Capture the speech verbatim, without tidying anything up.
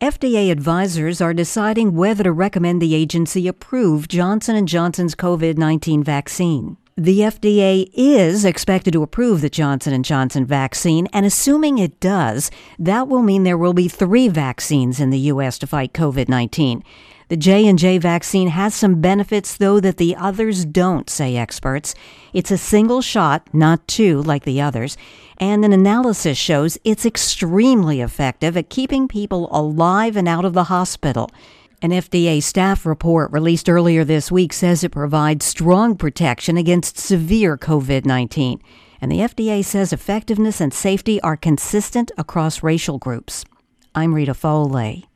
F D A advisors are deciding whether to recommend the agency approve Johnson and Johnson's COVID nineteen vaccine. The F D A is expected to approve the Johnson and Johnson vaccine, and assuming it does, that will mean there will be three vaccines in the U S to fight COVID nineteen. The J and J vaccine has some benefits, though, that the others don't, say experts. It's a single shot, not two like the others, and an analysis shows it's extremely effective at keeping people alive and out of the hospital. An F D A staff report released earlier this week says it provides strong protection against severe COVID nineteen, and the F D A says effectiveness and safety are consistent across racial groups. I'm Rita Foley.